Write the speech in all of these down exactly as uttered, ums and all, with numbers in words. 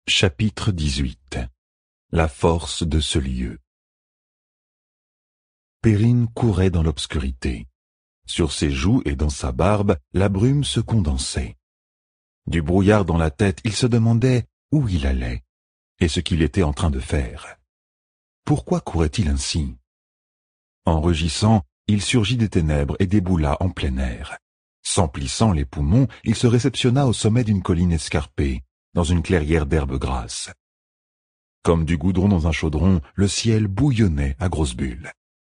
Chapitre dix-huit. La force de ce lieu. Perrine courait dans l'obscurité. Sur ses joues et dans sa barbe, la brume se condensait. Du brouillard dans la tête, il se demandait où il allait et ce qu'il était en train de faire. Pourquoi courait-il ainsi? En rugissant, il surgit des ténèbres et déboula en plein air. S'emplissant les poumons, il se réceptionna au sommet d'une colline escarpée, dans une clairière d'herbes grasses. Comme du goudron dans un chaudron, le ciel bouillonnait à grosses bulles.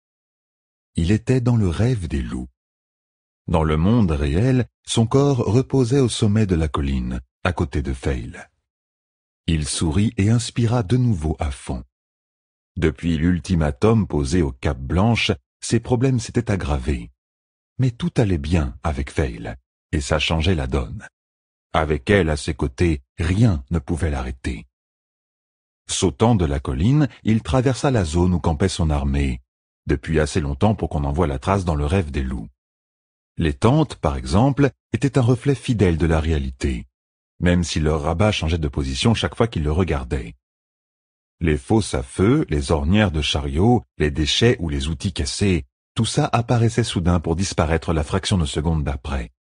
Il était dans le rêve des loups. Dans le monde réel, son corps reposait au sommet de la colline, à côté de Fail. Il sourit et inspira de nouveau à fond. Depuis l'ultimatum posé au Cap Blanche, ses problèmes s'étaient aggravés. Mais tout allait bien avec Fail, et ça changeait la donne. Avec elle à ses côtés, rien ne pouvait l'arrêter. Sautant de la colline, il traversa la zone où campait son armée, depuis assez longtemps pour qu'on en voie la trace dans le rêve des loups. Les tentes, par exemple, étaient un reflet fidèle de la réalité, même si leur rabat changeait de position chaque fois qu'ils le regardaient. Les fosses à feu, les ornières de chariots, les déchets ou les outils cassés, tout ça apparaissait soudain pour disparaître la fraction de seconde d'après.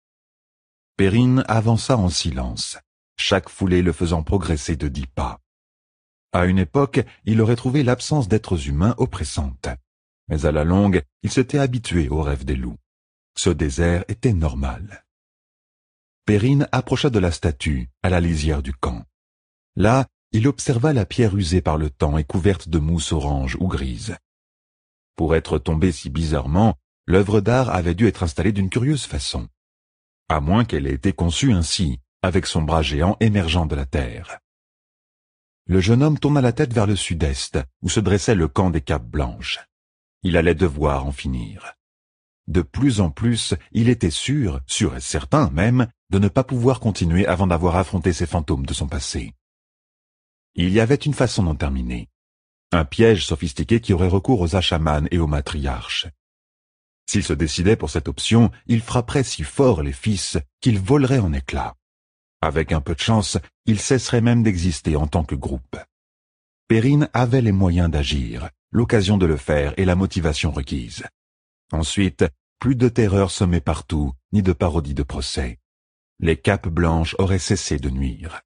Perrine avança en silence, chaque foulée le faisant progresser de dix pas. À une époque, il aurait trouvé l'absence d'êtres humains oppressante. Mais à la longue, il s'était habitué au rêve des loups. Ce désert était normal. Perrine approcha de la statue, à la lisière du camp. Là, il observa la pierre usée par le temps et couverte de mousse orange ou grise. Pour être tombée si bizarrement, l'œuvre d'art avait dû être installée d'une curieuse façon. À moins qu'elle ait été conçue ainsi, avec son bras géant émergeant de la terre. Le jeune homme tourna la tête vers le sud-est, où se dressait le camp des Capes Blanches. Il allait devoir en finir. De plus en plus, il était sûr, sûr et certain même, de ne pas pouvoir continuer avant d'avoir affronté ces fantômes de son passé. Il y avait une façon d'en terminer. Un piège sophistiqué qui aurait recours aux achamans et aux matriarches. S'il se décidait pour cette option, il frapperait si fort les fils qu'ils voleraient en éclats. Avec un peu de chance, ils cesseraient même d'exister en tant que groupe. Perrine avait les moyens d'agir, l'occasion de le faire et la motivation requise. Ensuite, plus de terreur semée partout, ni de parodie de procès. Les capes blanches auraient cessé de nuire.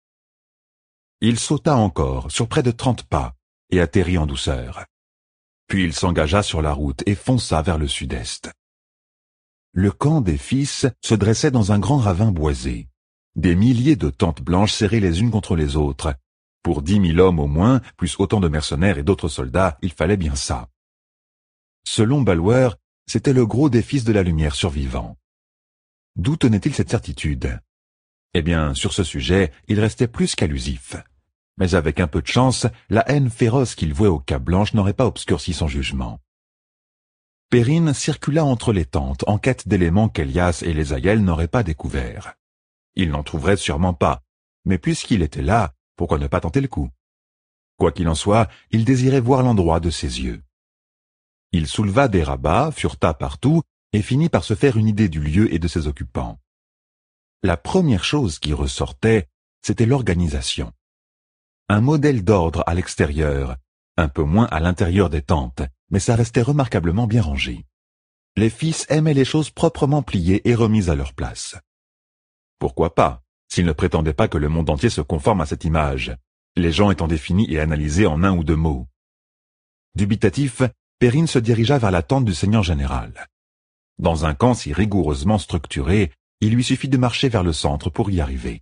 Il sauta encore, sur près de trente pas, et atterrit en douceur. Puis il s'engagea sur la route et fonça vers le sud-est. Le camp des fils se dressait dans un grand ravin boisé. Des milliers de tentes blanches serrées les unes contre les autres. Pour dix mille hommes au moins, plus autant de mercenaires et d'autres soldats, il fallait bien ça. Selon Balwer, c'était le gros des fils de la lumière survivants. D'où tenait-il cette certitude? Eh bien, sur ce sujet, il restait plus qu'allusif. Mais avec un peu de chance, la haine féroce qu'il vouait aux Capes Blanches n'aurait pas obscurci son jugement. Perrine circula entre les tentes en quête d'éléments qu'Elias et les Aiel n'auraient pas découverts. Il n'en trouverait sûrement pas, mais puisqu'il était là, pourquoi ne pas tenter le coup? Quoi qu'il en soit, il désirait voir l'endroit de ses yeux. Il souleva des rabats, fureta partout, et finit par se faire une idée du lieu et de ses occupants. La première chose qui ressortait, c'était l'organisation. Un modèle d'ordre à l'extérieur, un peu moins à l'intérieur des tentes, mais ça restait remarquablement bien rangé. Les fils aimaient les choses proprement pliées et remises à leur place. Pourquoi pas, s'ils ne prétendaient pas que le monde entier se conforme à cette image, les gens étant définis et analysés en un ou deux mots. Dubitatif, Perrine se dirigea vers la tente du seigneur général. Dans un camp si rigoureusement structuré, il lui suffit de marcher vers le centre pour y arriver.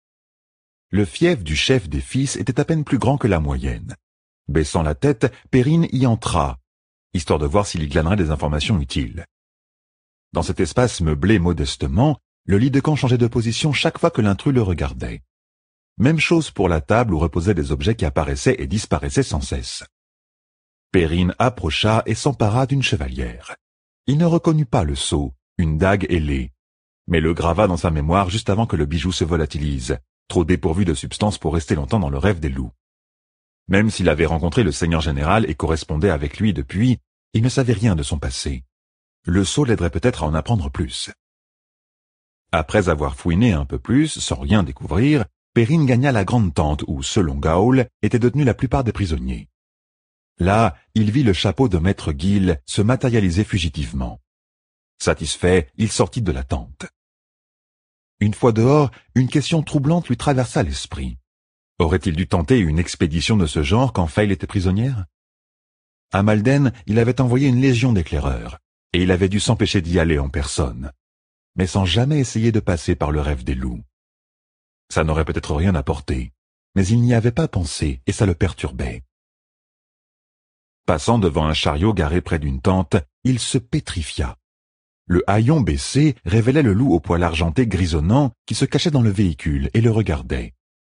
Le fief du chef des fils était à peine plus grand que la moyenne. Baissant la tête, Perrine y entra, histoire de voir s'il y glanerait des informations utiles. Dans cet espace meublé modestement, le lit de camp changeait de position chaque fois que l'intrus le regardait. Même chose pour la table où reposaient des objets qui apparaissaient et disparaissaient sans cesse. Perrine approcha et s'empara d'une chevalière. Il ne reconnut pas le sceau, une dague ailée, mais le grava dans sa mémoire juste avant que le bijou se volatilise, trop dépourvu de substance pour rester longtemps dans le rêve des loups. Même s'il avait rencontré le seigneur général et correspondait avec lui depuis, il ne savait rien de son passé. Le sceau l'aiderait peut-être à en apprendre plus. Après avoir fouiné un peu plus, sans rien découvrir, Perrine gagna la grande tente où, selon Gaol, étaient détenus la plupart des prisonniers. Là, il vit le chapeau de maître Gill se matérialiser fugitivement. Satisfait, il sortit de la tente. Une fois dehors, une question troublante lui traversa l'esprit. Aurait-il dû tenter une expédition de ce genre quand Fayle était prisonnière? À Malden, il avait envoyé une légion d'éclaireurs, et il avait dû s'empêcher d'y aller en personne, mais sans jamais essayer de passer par le rêve des loups. Ça n'aurait peut-être rien apporté, mais il n'y avait pas pensé et ça le perturbait. Passant devant un chariot garé près d'une tente, il se pétrifia. Le haillon baissé révélait le loup au poil argenté grisonnant qui se cachait dans le véhicule et le regardait.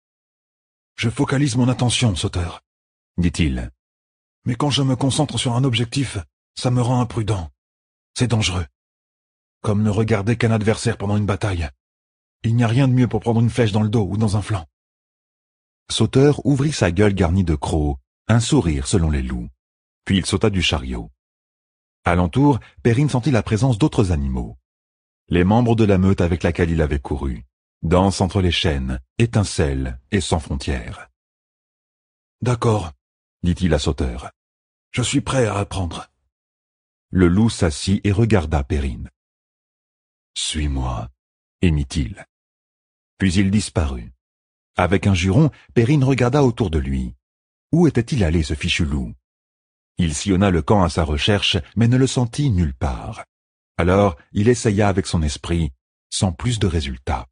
« Je focalise mon attention, Sauteur, » dit-il. « Mais quand je me concentre sur un objectif, ça me rend imprudent. C'est dangereux. Comme ne regarder qu'un adversaire pendant une bataille. Il n'y a rien de mieux pour prendre une flèche dans le dos ou dans un flanc. » Sauteur ouvrit sa gueule garnie de crocs, un sourire selon les loups. Puis il sauta du chariot. Alentour, Perrine sentit la présence d'autres animaux. Les membres de la meute avec laquelle il avait couru. Dansent entre les chênes, étincellent et sans frontières. « D'accord, » dit-il à Sauteur. « Je suis prêt à apprendre. » Le loup s'assit et regarda Perrine. « Suis-moi, » émit-il. Puis il disparut. Avec un juron, Perrine regarda autour de lui. Où était-il allé, ce fichu loup? Il sillonna le camp à sa recherche, mais ne le sentit nulle part. Alors, il essaya avec son esprit, sans plus de résultat.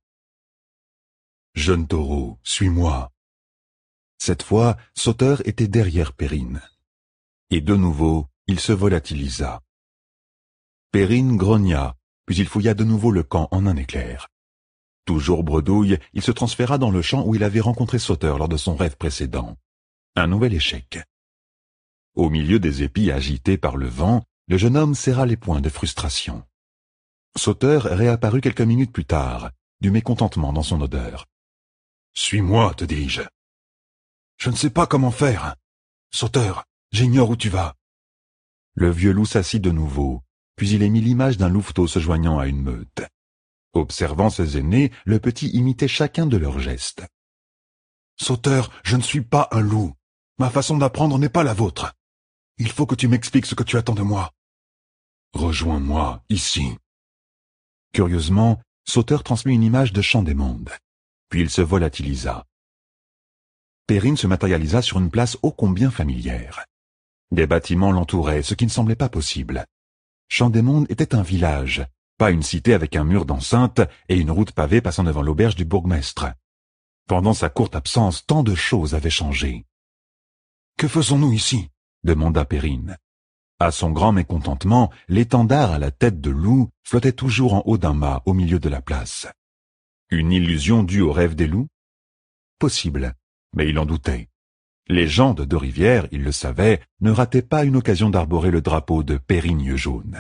« Jeune taureau, suis-moi. » Cette fois, Sauteur était derrière Perrine. Et de nouveau, il se volatilisa. Perrine grogna, puis il fouilla de nouveau le camp en un éclair. Toujours bredouille, il se transféra dans le champ où il avait rencontré Sauteur lors de son rêve précédent. Un nouvel échec. Au milieu des épis agités par le vent, le jeune homme serra les poings de frustration. Sauteur réapparut quelques minutes plus tard, du mécontentement dans son odeur. « Suis-moi, te dis-je. »« Je ne sais pas comment faire. Sauteur, j'ignore où tu vas. » Le vieux loup s'assit de nouveau, puis il émit l'image d'un louveteau se joignant à une meute. Observant ses aînés, le petit imitait chacun de leurs gestes. « Sauteur, je ne suis pas un loup. Ma façon d'apprendre n'est pas la vôtre. Il faut que tu m'expliques ce que tu attends de moi. Rejoins-moi ici. » Curieusement, Sauteur transmit une image de Chant des mondes. Puis il se volatilisa. Perrine se matérialisa sur une place ô combien familière. Des bâtiments l'entouraient, ce qui ne semblait pas possible. Chant des mondes était un village, pas une cité avec un mur d'enceinte et une route pavée passant devant l'auberge du bourgmestre. Pendant sa courte absence, tant de choses avaient changé. « Que faisons-nous ici ?» demanda Perrine. À son grand mécontentement, l'étendard à la tête de loup flottait toujours en haut d'un mât au milieu de la place. Une illusion due au rêve des loups? Possible, mais il en doutait. Les gens de Deux-Rivières, il le savait, ne rataient pas une occasion d'arborer le drapeau de Périgne jaune.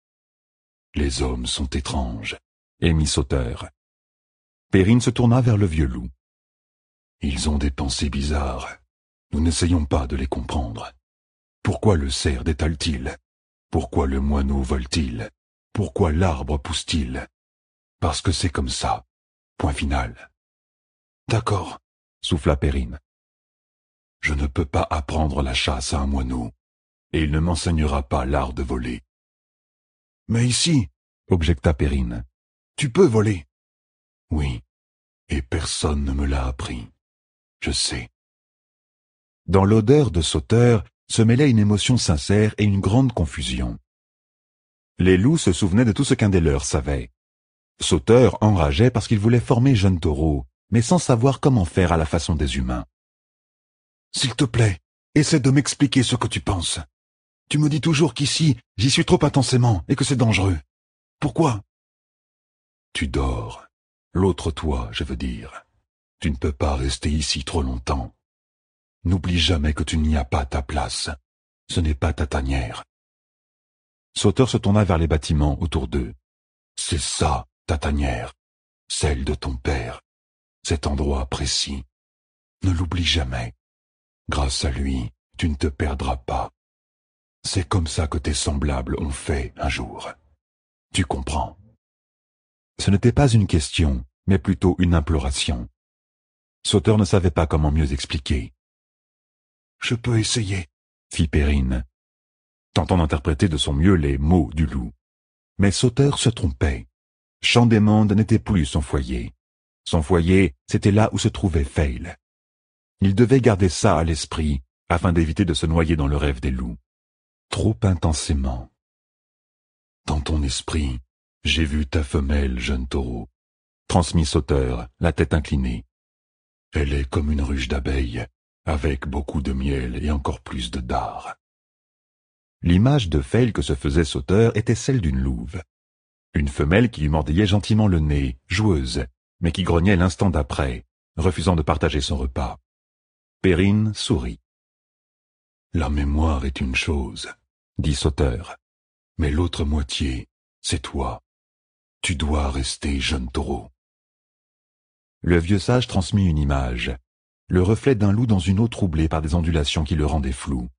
« Les hommes sont étranges, » émit Sauteur. Perrine se tourna vers le vieux loup. « Ils ont des pensées bizarres. Nous n'essayons pas de les comprendre. Pourquoi le cerf détale-t-il? Pourquoi le moineau vole-t-il? Pourquoi l'arbre pousse-t-il? Parce que c'est comme ça. Point final. »« D'accord, » souffla Perrine. « Je ne peux pas apprendre la chasse à un moineau, et il ne m'enseignera pas l'art de voler. »« Mais ici, » objecta Perrine, « tu peux voler. »« Oui, et personne ne me l'a appris. Je sais. » Dans l'odeur de Sauteur se mêlait une émotion sincère et une grande confusion. Les loups se souvenaient de tout ce qu'un des leurs savait. Sauteur enrageait parce qu'il voulait former Jeune Taureau, mais sans savoir comment faire à la façon des humains. « S'il te plaît, essaie de m'expliquer ce que tu penses. Tu me dis toujours qu'ici, j'y suis trop intensément et que c'est dangereux. Pourquoi ?»« Tu dors. L'autre toi, je veux dire. Tu ne peux pas rester ici trop longtemps. N'oublie jamais que tu n'y as pas ta place. Ce n'est pas ta tanière. » Sauteur se tourna vers les bâtiments autour d'eux. « C'est ça, ta tanière, celle de ton père. Cet endroit précis. Ne l'oublie jamais. Grâce à lui, tu ne te perdras pas. C'est comme ça que tes semblables ont fait un jour. Tu comprends ?» Ce n'était pas une question, mais plutôt une imploration. Sauteur ne savait pas comment mieux expliquer. « Je peux essayer, » fit Perrine, tentant d'interpréter de son mieux les mots du loup. Mais Sauteur se trompait. Champ des Mondes n'était plus son foyer. Son foyer, c'était là où se trouvait Feil. Il devait garder ça à l'esprit, afin d'éviter de se noyer dans le rêve des loups. Trop intensément. Dans ton esprit, j'ai vu ta femelle, jeune taureau, transmit Sauteur, la tête inclinée. Elle est comme une ruche d'abeilles, avec beaucoup de miel et encore plus de dard. L'image de Feil que se faisait Sauteur était celle d'une louve. Une femelle qui lui mordillait gentiment le nez, joueuse, mais qui grognait l'instant d'après, refusant de partager son repas. Perrine sourit. « La mémoire est une chose, » dit Sauteur, « mais l'autre moitié, c'est toi. Tu dois rester jeune taureau. » Le vieux sage transmit une image, le reflet d'un loup dans une eau troublée par des ondulations qui le rendaient flou.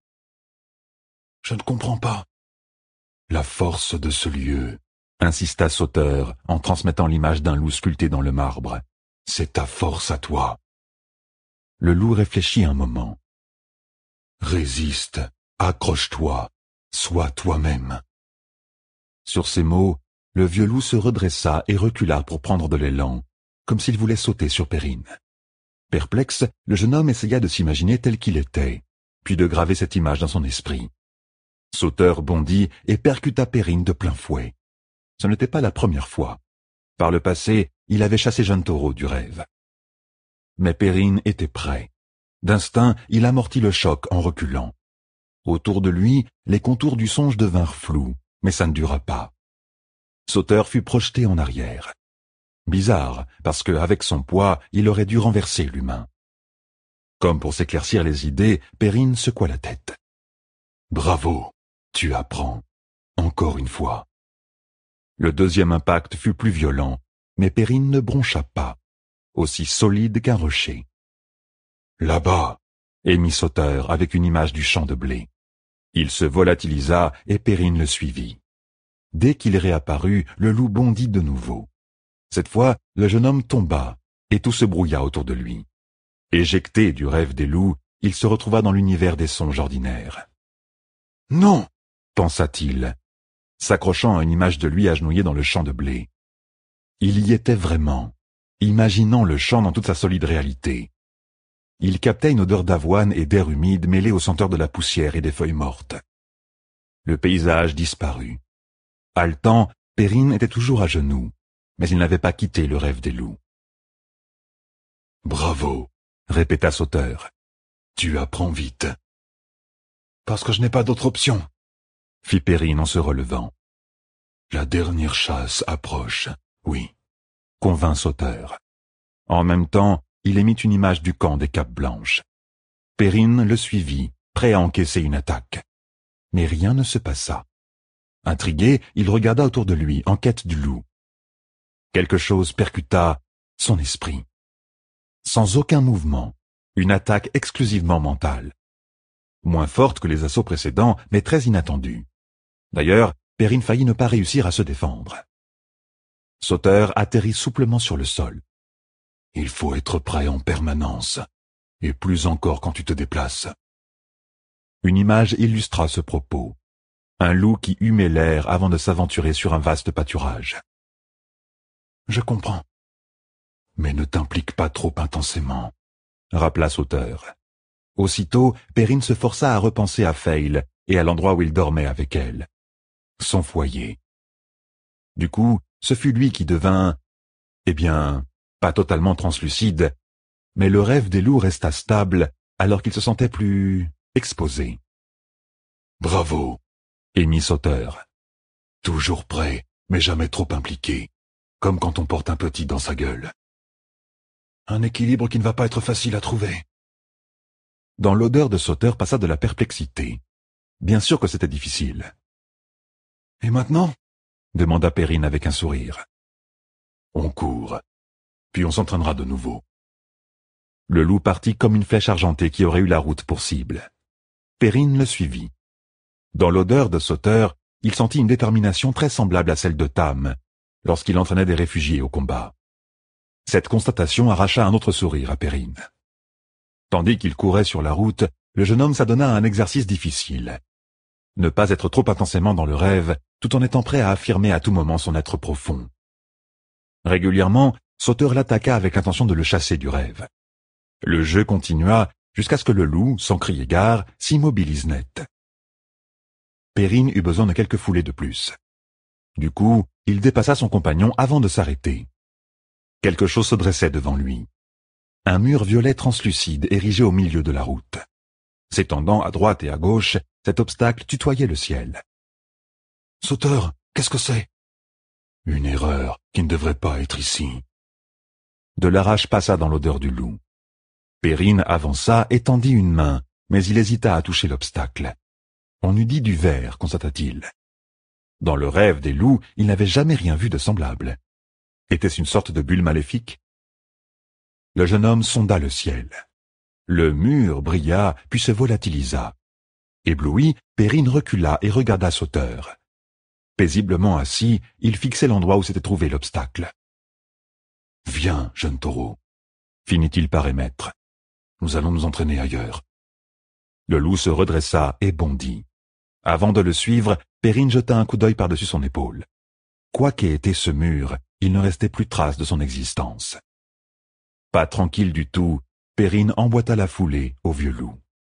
« Je ne comprends pas. »« La force de ce lieu, » insista Sauteur en transmettant l'image d'un loup sculpté dans le marbre. « C'est ta force à toi. » Le loup réfléchit un moment. « Résiste, accroche-toi, sois toi-même. » Sur ces mots, le vieux loup se redressa et recula pour prendre de l'élan, comme s'il voulait sauter sur Perrine. Perplexe, le jeune homme essaya de s'imaginer tel qu'il était, puis de graver cette image dans son esprit. Sauteur bondit et percuta Perrine de plein fouet. Ce n'était pas la première fois. Par le passé, il avait chassé jeune taureau du rêve. Mais Perrine était prêt. D'instinct, il amortit le choc en reculant. Autour de lui, les contours du songe devinrent flous, mais ça ne dura pas. Sauteur fut projeté en arrière. Bizarre, parce que, avec son poids, il aurait dû renverser l'humain. Comme pour s'éclaircir les idées, Perrine secoua la tête. « Bravo, tu apprends. Encore une fois. » Le deuxième impact fut plus violent, mais Perrine ne broncha pas, aussi solide qu'un rocher. « Là-bas » émit Sauteur avec une image du champ de blé. Il se volatilisa et Perrine le suivit. Dès qu'il réapparut, le loup bondit de nouveau. Cette fois, le jeune homme tomba, et tout se brouilla autour de lui. Éjecté du rêve des loups, il se retrouva dans l'univers des songes ordinaires. « Non !» pensa-t-il, s'accrochant à une image de lui agenouillé dans le champ de blé. Il y était vraiment, imaginant le champ dans toute sa solide réalité. Il captait une odeur d'avoine et d'air humide mêlée aux senteurs de la poussière et des feuilles mortes. Le paysage disparut. Haletant, Perrine était toujours à genoux, mais il n'avait pas quitté le rêve des loups. « Bravo !» répéta Sauteur. « Tu apprends vite. »« Parce que je n'ai pas d'autre option, » fit Perrine en se relevant. « La dernière chasse approche, oui, » convint Sauteur. En même temps, il émit une image du camp des Capes Blanches. Perrine le suivit, prêt à encaisser une attaque. Mais rien ne se passa. Intrigué, il regarda autour de lui, en quête du loup. Quelque chose percuta son esprit. Sans aucun mouvement, une attaque exclusivement mentale. Moins forte que les assauts précédents, mais très inattendue. D'ailleurs, Perrine faillit ne pas réussir à se défendre. Sauteur atterrit souplement sur le sol. « Il faut être prêt en permanence, et plus encore quand tu te déplaces. » Une image illustra ce propos. Un loup qui humait l'air avant de s'aventurer sur un vaste pâturage. « Je comprends. Mais ne t'implique pas trop intensément, » rappela Sauteur. Aussitôt, Perrine se força à repenser à Feil et à l'endroit où il dormait avec elle. Son foyer. Du coup, ce fut lui qui devint, eh bien, pas totalement translucide, mais le rêve des loups resta stable alors qu'il se sentait plus exposé. « Bravo !» émit Sauteur. « Toujours prêt, mais jamais trop impliqué, comme quand on porte un petit dans sa gueule. Un équilibre qui ne va pas être facile à trouver. » Dans l'odeur de Sauteur passa de la perplexité. Bien sûr que c'était difficile. « Et maintenant ?» demanda Perrine avec un sourire. « On court, puis on s'entraînera de nouveau. » Le loup partit comme une flèche argentée qui aurait eu la route pour cible. Perrine le suivit. Dans l'odeur de Sauteur, il sentit une détermination très semblable à celle de Tam, lorsqu'il entraînait des réfugiés au combat. Cette constatation arracha un autre sourire à Perrine. Tandis qu'il courait sur la route, le jeune homme s'adonna à un exercice difficile. Ne pas être trop intensément dans le rêve, tout en étant prêt à affirmer à tout moment son être profond. Régulièrement, Sauteur l'attaqua avec l'intention de le chasser du rêve. Le jeu continua jusqu'à ce que le loup, sans crier gare, s'immobilise net. Perrine eut besoin de quelques foulées de plus. Du coup, il dépassa son compagnon avant de s'arrêter. Quelque chose se dressait devant lui. Un mur violet translucide érigé au milieu de la route. S'étendant à droite et à gauche, cet obstacle tutoyait le ciel. « Sauteur, qu'est-ce que c'est ?»« Une erreur qui ne devrait pas être ici. » De la rage passa dans l'odeur du loup. Perrine avança et tendit une main, mais il hésita à toucher l'obstacle. On eût dit du verre, constata-t-il. Dans le rêve des loups, il n'avait jamais rien vu de semblable. Était-ce une sorte de bulle maléfique? Le jeune homme sonda le ciel. Le mur brilla, puis se volatilisa. Ébloui, Perrine recula et regarda Sauteur. Paisiblement assis, il fixait l'endroit où s'était trouvé l'obstacle. « Viens, jeune taureau, » finit-il par émettre. « Nous allons nous entraîner ailleurs. » Le loup se redressa et bondit. Avant de le suivre, Perrine jeta un coup d'œil par-dessus son épaule. Quoi qu'ait été ce mur, il ne restait plus trace de son existence. Pas tranquille du tout, Perrine emboîta la foulée au vieux loup.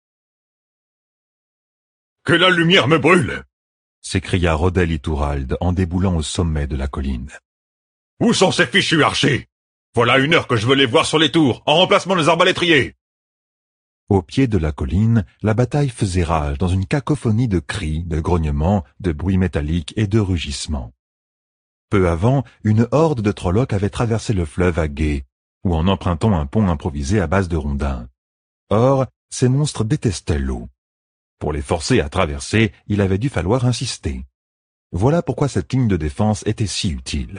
« Que la lumière me brûle !» s'écria Rodel Ituralde en déboulant au sommet de la colline. « Où sont ces fichus archers? Voilà une heure que je veux les voir sur les tours, en remplacement des arbalétriers !» Au pied de la colline, la bataille faisait rage dans une cacophonie de cris, de grognements, de bruits métalliques et de rugissements. Peu avant, une horde de Trollocs avait traversé le fleuve à gué, ou en empruntant un pont improvisé à base de rondins. Or, ces monstres détestaient l'eau. Pour les forcer à traverser, il avait dû falloir insister. Voilà pourquoi cette ligne de défense était si utile.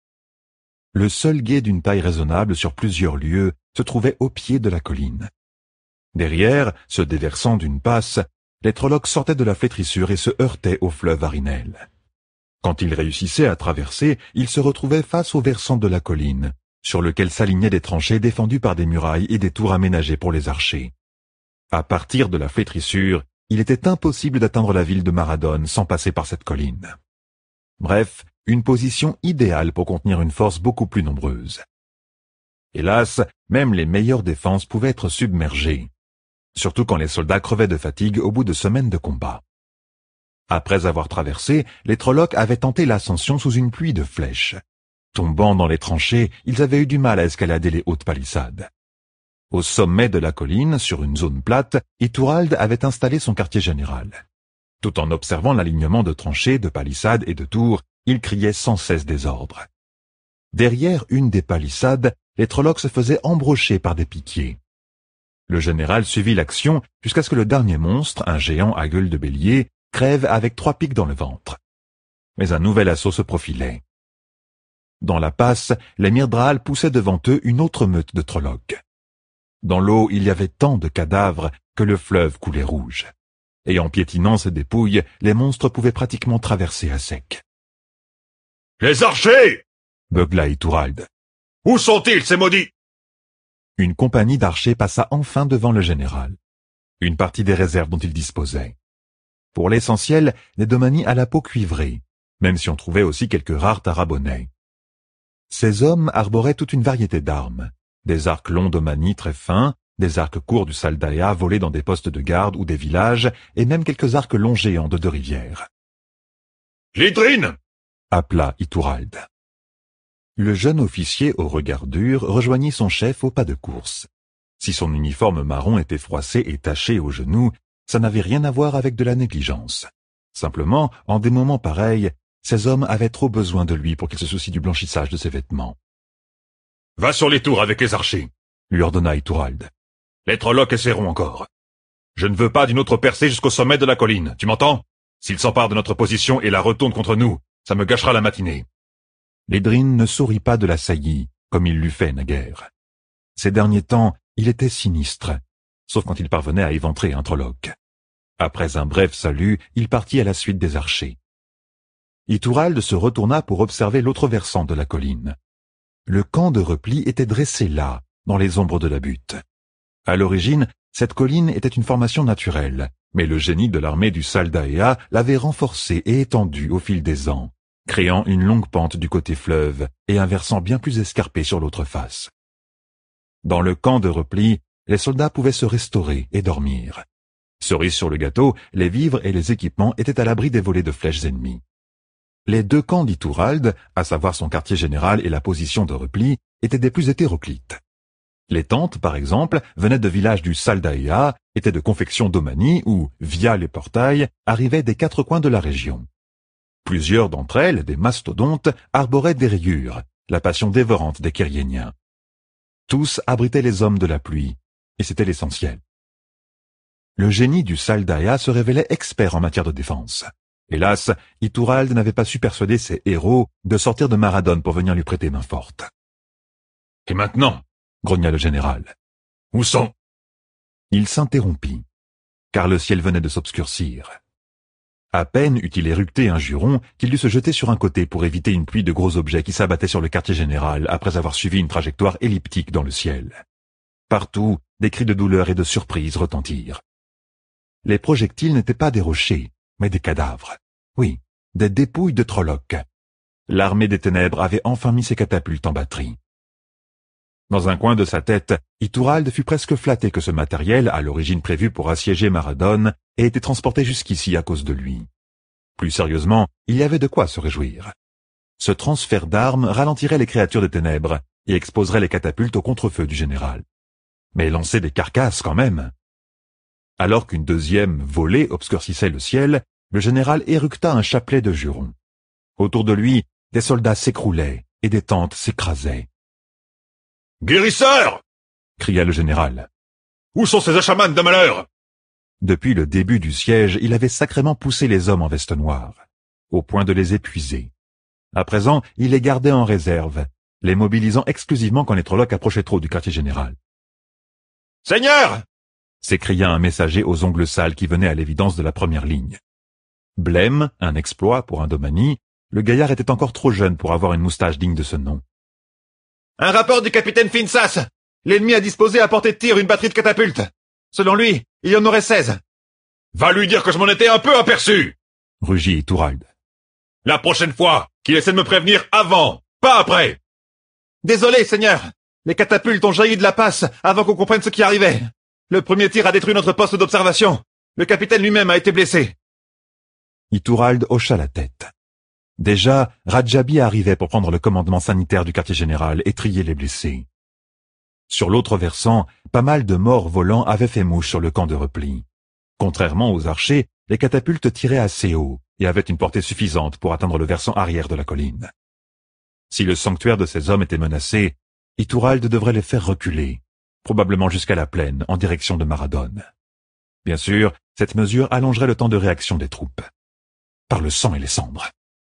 Le seul gué d'une taille raisonnable sur plusieurs lieues se trouvait au pied de la colline. Derrière, se déversant d'une passe, les Trollocs sortaient de la flétrissure et se heurtaient au fleuve Arinelle. Quand ils réussissaient à traverser, ils se retrouvaient face au versant de la colline, sur lequel s'alignaient des tranchées défendues par des murailles et des tours aménagées pour les archers. À partir de la flétrissure, il était impossible d'atteindre la ville de Maradone sans passer par cette colline. Bref, une position idéale pour contenir une force beaucoup plus nombreuse. Hélas, même les meilleures défenses pouvaient être submergées, surtout quand les soldats crevaient de fatigue au bout de semaines de combat. Après avoir traversé, les Trollocs avaient tenté l'ascension sous une pluie de flèches. Tombant dans les tranchées, ils avaient eu du mal à escalader les hautes palissades. Au sommet de la colline, sur une zone plate, Ituralde avait installé son quartier général. Tout en observant l'alignement de tranchées, de palissades et de tours, il criait sans cesse des ordres. Derrière une des palissades, les Trollocs se faisaient embrocher par des piquiers. Le général suivit l'action jusqu'à ce que le dernier monstre, un géant à gueule de bélier, crève avec trois pics dans le ventre. Mais un nouvel assaut se profilait. Dans la passe, les Myrdraals poussaient devant eux une autre meute de Trollocs. Dans l'eau, il y avait tant de cadavres que le fleuve coulait rouge. Et en piétinant ses dépouilles, les monstres pouvaient pratiquement traverser à sec. « Les archers !» beugla Ituralde. « Où sont-ils, ces maudits ?» Une compagnie d'archers passa enfin devant le général. Une partie des réserves dont il disposait. Pour l'essentiel, des domanies à la peau cuivrée, même si on trouvait aussi quelques rares tarabonnais. Ces hommes arboraient toute une variété d'armes. Des arcs longs d'Omani très fins, des arcs courts du Saldaea volés dans des postes de garde ou des villages, et même quelques arcs longs géants de deux rivières. « Lydrine !» appela Ituralde. Le jeune officier au regard dur rejoignit son chef au pas de course. Si son uniforme marron était froissé et taché aux genoux, ça n'avait rien à voir avec de la négligence. Simplement, en des moments pareils, ces hommes avaient trop besoin de lui pour qu'il se soucie du blanchissage de ses vêtements. « Va sur les tours avec les archers !» lui ordonna Ituralde. « Les Trollocs essaieront encore. Je ne veux pas d'une autre percée jusqu'au sommet de la colline, tu m'entends? S'ils s'emparent de notre position et la retournent contre nous, ça me gâchera la matinée. » Lydrine ne sourit pas de la saillie, comme il l'eût fait naguère. Ces derniers temps, il était sinistre, sauf quand il parvenait à éventrer un Trolloc. Après un bref salut, il partit à la suite des archers. Ituralde se retourna pour observer l'autre versant de la colline. Le camp de repli était dressé là, dans les ombres de la butte. À l'origine, cette colline était une formation naturelle, mais le génie de l'armée du Saldaea l'avait renforcée et étendue au fil des ans, créant une longue pente du côté fleuve et un versant bien plus escarpé sur l'autre face. Dans le camp de repli, les soldats pouvaient se restaurer et dormir. Cerise sur le gâteau, les vivres et les équipements étaient à l'abri des volées de flèches ennemies. Les deux camps d'Itouralde, à savoir son quartier général et la position de repli, étaient des plus hétéroclites. Les tentes, par exemple, venaient de villages du Saldaea, étaient de confection d'Omani ou, via les portails, arrivaient des quatre coins de la région. Plusieurs d'entre elles, des mastodontes, arboraient des rayures, la passion dévorante des Kyriéniens. Tous abritaient les hommes de la pluie, et c'était l'essentiel. Le génie du Saldaea se révélait expert en matière de défense. Hélas, Itouralde n'avait pas su persuader ses héros de sortir de Maradone pour venir lui prêter main forte. « Et maintenant ?» grogna le général. « Où sont ?» Il s'interrompit, car le ciel venait de s'obscurcir. À peine eut-il éructé un juron qu'il dut se jeter sur un côté pour éviter une pluie de gros objets qui s'abattaient sur le quartier général après avoir suivi une trajectoire elliptique dans le ciel. Partout, des cris de douleur et de surprise retentirent. Les projectiles n'étaient pas des rochers, mais des cadavres. Oui, des dépouilles de Trollocs. L'armée des ténèbres avait enfin mis ses catapultes en batterie. Dans un coin de sa tête, Itouralde fut presque flatté que ce matériel, à l'origine prévu pour assiéger Maradone, ait été transporté jusqu'ici à cause de lui. Plus sérieusement, il y avait de quoi se réjouir. Ce transfert d'armes ralentirait les créatures des ténèbres et exposerait les catapultes au contre-feu du général. Mais lancer des carcasses quand même. Alors qu'une deuxième volée obscurcissait le ciel, le général éructa un chapelet de jurons. Autour de lui, des soldats s'écroulaient et des tentes s'écrasaient. « Guérisseurs !» cria le général. « Où sont ces achamans de malheur ?» Depuis le début du siège, il avait sacrément poussé les hommes en veste noire, au point de les épuiser. À présent, il les gardait en réserve, les mobilisant exclusivement quand les Trollocs approchaient trop du quartier général. « Seigneur !» s'écria un messager aux ongles sales qui venait à l'évidence de la première ligne. Blême, un exploit pour un Domani, le gaillard était encore trop jeune pour avoir une moustache digne de ce nom. « Un rapport du capitaine Finsas. L'ennemi a disposé à portée de tir une batterie de catapultes. Selon lui, il y en aurait seize. »« Va lui dire que je m'en étais un peu aperçu !» rugit Itouralde. « La prochaine fois, qu'il essaie de me prévenir avant, pas après !»« Désolé, seigneur. Les catapultes ont jailli de la passe avant qu'on comprenne ce qui arrivait. Le premier tir a détruit notre poste d'observation. Le capitaine lui-même a été blessé. » Itouralde hocha la tête. Déjà, Radjabi arrivait pour prendre le commandement sanitaire du quartier général et trier les blessés. Sur l'autre versant, pas mal de morts volants avaient fait mouche sur le camp de repli. Contrairement aux archers, les catapultes tiraient assez haut et avaient une portée suffisante pour atteindre le versant arrière de la colline. Si le sanctuaire de ces hommes était menacé, Itouralde devrait les faire reculer, probablement jusqu'à la plaine, en direction de Maradone. Bien sûr, cette mesure allongerait le temps de réaction des troupes. Par le sang et les cendres.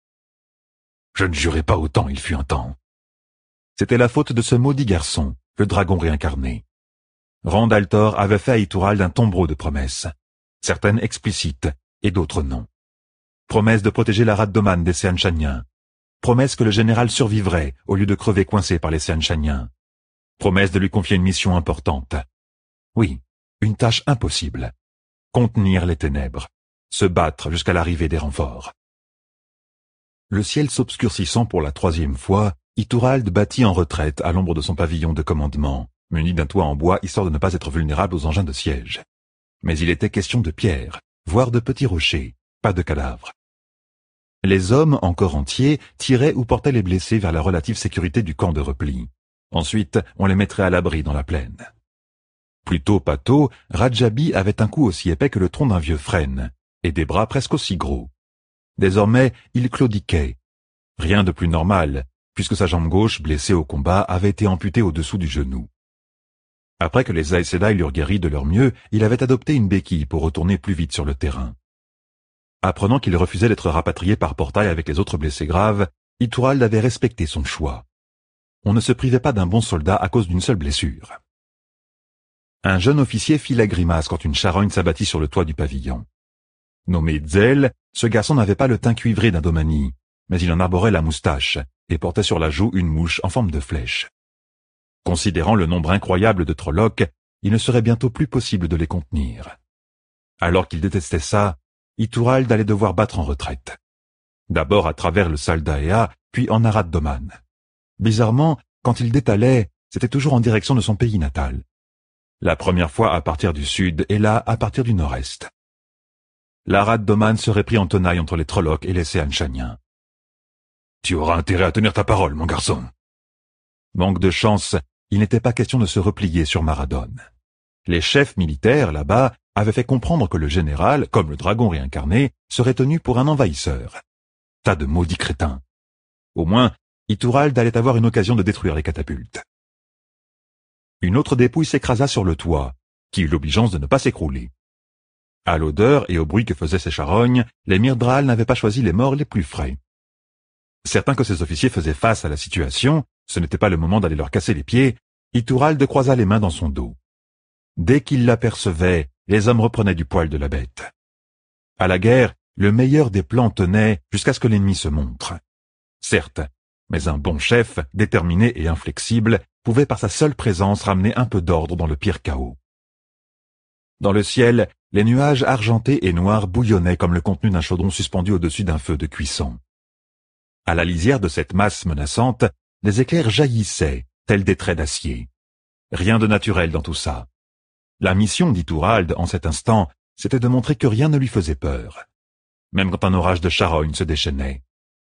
Je ne jurais pas autant, il fut un temps. C'était la faute de ce maudit garçon, le dragon réincarné. Randaltor avait fait à Itouralde un tombereau de promesses, certaines explicites et d'autres non. Promesse de protéger la Raddomane des Seanchaniens. Promesse que le général survivrait au lieu de crever coincé par les Seanchaniens. Promesse de lui confier une mission importante. Oui, une tâche impossible. Contenir les ténèbres. Se battre jusqu'à l'arrivée des renforts. Le ciel s'obscurcissant pour la troisième fois, Itouralde battit en retraite à l'ombre de son pavillon de commandement, muni d'un toit en bois histoire de ne pas être vulnérable aux engins de siège. Mais il était question de pierres, voire de petits rochers, pas de cadavres. Les hommes, encore entiers, tiraient ou portaient les blessés vers la relative sécurité du camp de repli. Ensuite, on les mettrait à l'abri dans la plaine. Plus tôt pas tôt, Radjabi avait un cou aussi épais que le tronc d'un vieux frêne, et des bras presque aussi gros. Désormais, il claudiquait. Rien de plus normal, puisque sa jambe gauche, blessée au combat, avait été amputée au-dessous du genou. Après que les Aes Sedai l'eurent guéri de leur mieux, il avait adopté une béquille pour retourner plus vite sur le terrain. Apprenant qu'il refusait d'être rapatrié par portail avec les autres blessés graves, Itouralde avait respecté son choix. On ne se privait pas d'un bon soldat à cause d'une seule blessure. Un jeune officier fit la grimace quand une charogne s'abattit sur le toit du pavillon. Nommé Dzel, ce garçon n'avait pas le teint cuivré d'un Domani, mais il en arborait la moustache, et portait sur la joue une mouche en forme de flèche. Considérant le nombre incroyable de Trollocs, il ne serait bientôt plus possible de les contenir. Alors qu'il détestait ça, Ituralde allait devoir battre en retraite. D'abord à travers le Saldaea, puis en Arad Doman. Bizarrement, quand il détalait, c'était toujours en direction de son pays natal. La première fois à partir du sud et là à partir du nord-est. L'Arad Doman serait pris en tenaille entre les Trollocs et les Seanchaniens. « Tu auras intérêt à tenir ta parole, mon garçon. » Manque de chance, il n'était pas question de se replier sur Maradon. Les chefs militaires, là-bas, avaient fait comprendre que le général, comme le dragon réincarné, serait tenu pour un envahisseur. Tas de maudits crétins. Au moins, Ituralde allait avoir une occasion de détruire les catapultes. Une autre dépouille s'écrasa sur le toit, qui eut l'obligeance de ne pas s'écrouler. À l'odeur et au bruit que faisaient ces charognes, les Myrddraal n'avaient pas choisi les morts les plus frais. Certains que ces officiers faisaient face à la situation, ce n'était pas le moment d'aller leur casser les pieds, Ituralde croisa les mains dans son dos. Dès qu'ils l'apercevaient, les hommes reprenaient du poil de la bête. À la guerre, le meilleur des plans tenait jusqu'à ce que l'ennemi se montre. Certes, mais un bon chef, déterminé et inflexible, pouvait par sa seule présence ramener un peu d'ordre dans le pire chaos. Dans le ciel, les nuages argentés et noirs bouillonnaient comme le contenu d'un chaudron suspendu au-dessus d'un feu de cuisson. À la lisière de cette masse menaçante, des éclairs jaillissaient, tels des traits d'acier. Rien de naturel dans tout ça. La mission d'Ituralde, en cet instant, c'était de montrer que rien ne lui faisait peur, même quand un orage de charognes se déchaînait.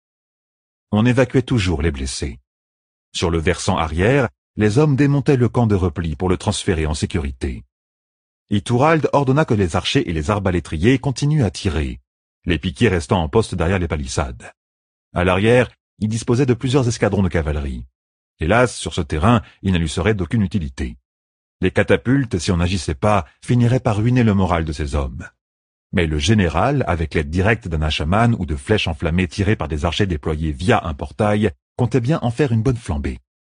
On évacuait toujours les blessés. Sur le versant arrière, les hommes démontaient le camp de repli pour le transférer en sécurité. Ituralde ordonna que les archers et les arbalétriers continuent à tirer, les piquiers restant en poste derrière les palissades. À l'arrière, il disposait de plusieurs escadrons de cavalerie. Hélas, sur ce terrain, il ne lui serait d'aucune utilité. Les catapultes, si on n'agissait pas, finiraient par ruiner le moral de ces hommes. Mais le général, avec l'aide directe d'un hachaman ou de flèches enflammées tirées par des archers déployés via un portail, comptait bien en faire une bonne flambée.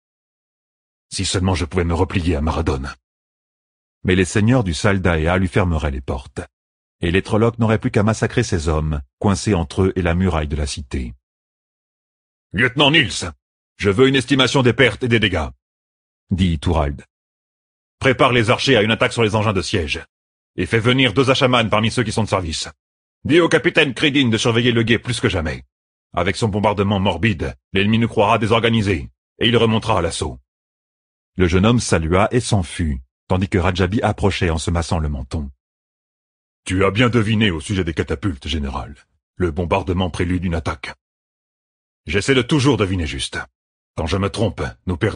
Si seulement je pouvais me replier à Maradon. Mais les seigneurs du Saldaea lui fermeraient les portes, et les Trollocs n'auraient plus qu'à massacrer ces hommes, coincés entre eux et la muraille de la cité. « Lieutenant Nils, je veux une estimation des pertes et des dégâts, » dit Ituralde. « Prépare les archers à une attaque sur les engins de siège, et fais venir deux hachamans parmi ceux qui sont de service. Dis au capitaine Credin de surveiller le guet plus que jamais. Avec son bombardement morbide, l'ennemi nous croira désorganisés, et il remontera à l'assaut. » Le jeune homme salua et s'enfuit, tandis que Radjabi approchait en se massant le menton. « Tu as bien deviné au sujet des catapultes, général. Le bombardement prélude d'une attaque. J'essaie de toujours deviner juste. Quand je me trompe, nous perdons. »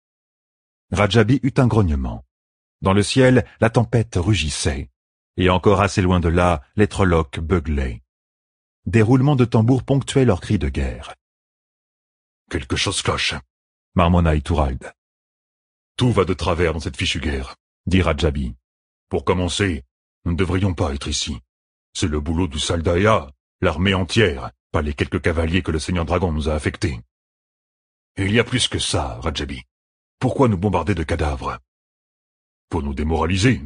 Radjabi eut un grognement. Dans le ciel, la tempête rugissait, et encore assez loin de là, les Trollocs beuglaient. Des roulements de tambour ponctuaient leurs cris de guerre. « Quelque chose cloche, » marmonna Ituralde. « Tout va de travers dans cette fichue guerre, » dit Radjabi. « Pour commencer, nous ne devrions pas être ici. C'est le boulot du Saldaea, l'armée entière, pas les quelques cavaliers que le Seigneur Dragon nous a affectés. Et il y a plus que ça, Radjabi. Pourquoi nous bombarder de cadavres? Pour nous démoraliser.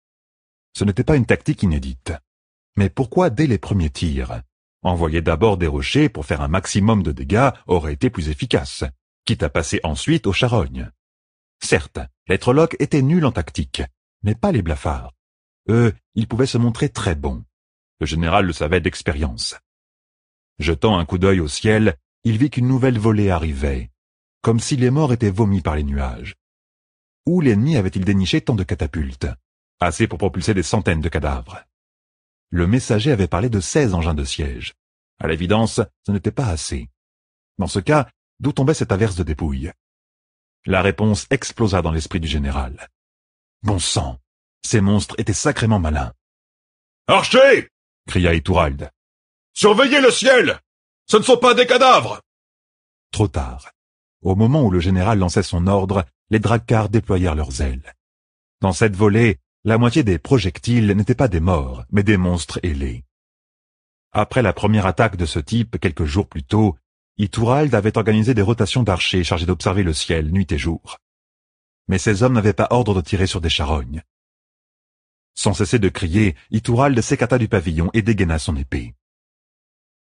Ce n'était pas une tactique inédite. Mais pourquoi, dès les premiers tirs, envoyer d'abord des rochers pour faire un maximum de dégâts aurait été plus efficace, quitte à passer ensuite aux charognes? Certes, les Trollocs étaient nuls en tactique, mais pas les blafards. Eux, ils pouvaient se montrer très bons. Le général le savait d'expérience. Jetant un coup d'œil au ciel, il vit qu'une nouvelle volée arrivait, comme si les morts étaient vomis par les nuages. Où l'ennemi avait-il déniché tant de catapultes? Assez pour propulser des centaines de cadavres. Le messager avait parlé de seize engins de siège. À l'évidence, ce n'était pas assez. Dans ce cas, d'où tombait cette averse de dépouilles? La réponse explosa dans l'esprit du général. Bon sang, ces monstres étaient sacrément malins. « Archers !» cria Ituralde. « Surveillez le ciel! Ce ne sont pas des cadavres !» Trop tard. Au moment où le général lançait son ordre, les Drakkar déployèrent leurs ailes. Dans cette volée, la moitié des projectiles n'étaient pas des morts, mais des monstres ailés. Après la première attaque de ce type, quelques jours plus tôt, Ituralde avait organisé des rotations d'archers chargés d'observer le ciel nuit et jour. Mais ces hommes n'avaient pas ordre de tirer sur des charognes. Sans cesser de crier, Ituralde s'écarta du pavillon et dégaina son épée.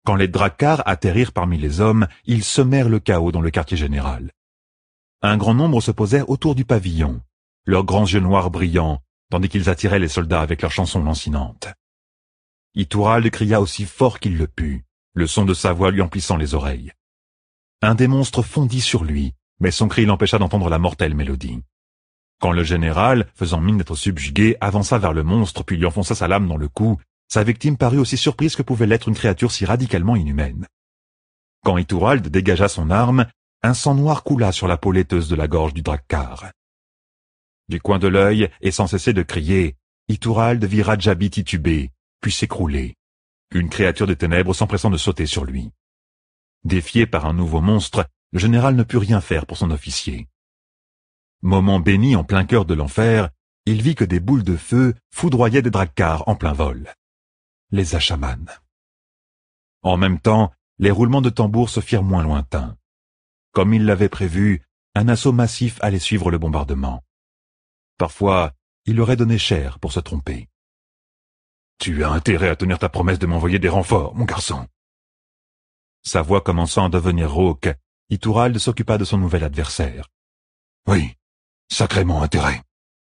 Quand les Drakkars atterrirent parmi les hommes, ils semèrent le chaos dans le quartier général. Un grand nombre se posèrent autour du pavillon, leurs grands yeux noirs brillants, tandis qu'ils attiraient les soldats avec leurs chansons lancinantes. Ituralde cria aussi fort qu'il le put, le son de sa voix lui emplissant les oreilles. Un des monstres fondit sur lui, mais son cri l'empêcha d'entendre la mortelle mélodie. Quand le général, faisant mine d'être subjugué, avança vers le monstre puis lui enfonça sa lame dans le cou, sa victime parut aussi surprise que pouvait l'être une créature si radicalement inhumaine. Quand Ituralde dégagea son arme, un sang noir coula sur la peau laiteuse de la gorge du Drakkar. Du coin de l'œil, et sans cesser de crier, Ituralde vit Rajabit tituber, puis s'écrouler. Une créature des ténèbres s'empressant de sauter sur lui. Défié par un nouveau monstre, le général ne put rien faire pour son officier. Moment béni en plein cœur de l'enfer, il vit que des boules de feu foudroyaient des Drakkars en plein vol. Les Asha'man. En même temps, les roulements de tambour se firent moins lointains. Comme il l'avait prévu, un assaut massif allait suivre le bombardement. Parfois, il aurait donné cher pour se tromper. « Tu as intérêt à tenir ta promesse de m'envoyer des renforts, mon garçon. » Sa voix commençant à devenir rauque, Ituralde s'occupa de son nouvel adversaire. « Oui, sacrément intérêt. »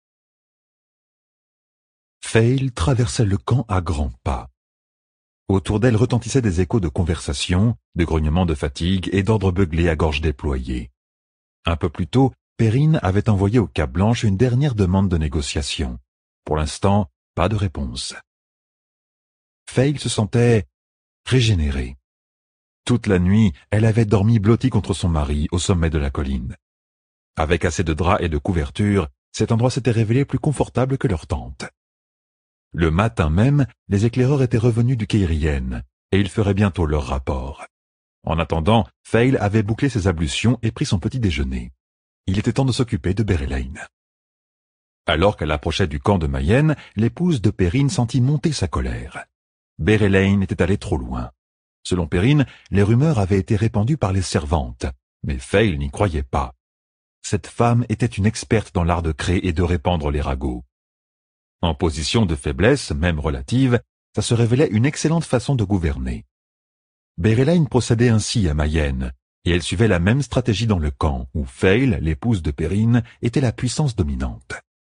Fail traversait le camp à grands pas. Autour d'elle retentissaient des échos de conversation, de grognements de fatigue et d'ordres beuglés à gorge déployée. Un peu plus tôt, Perrine avait envoyé au Cap Blanche une dernière demande de négociation. Pour l'instant, pas de réponse. Fail se sentait régénérée. Toute la nuit, elle avait dormi blottie contre son mari au sommet de la colline. Avec assez de draps et de couvertures, cet endroit s'était révélé plus confortable que leur tente. Le matin même, les éclaireurs étaient revenus du Keirienne, et ils feraient bientôt leur rapport. En attendant, Fail avait bouclé ses ablutions et pris son petit déjeuner. Il était temps de s'occuper de Berelain. Alors qu'elle approchait du camp de Mayenne, l'épouse de Perrine sentit monter sa colère. Berelain était allé trop loin. Selon Perrine, les rumeurs avaient été répandues par les servantes, mais Fail n'y croyait pas. Cette femme était une experte dans l'art de créer et de répandre les ragots. En position de faiblesse, même relative, ça se révélait une excellente façon de gouverner. Berelain procédait ainsi à Mayenne, et elle suivait la même stratégie dans le camp, où Fail, l'épouse de Perrine, était la puissance dominante.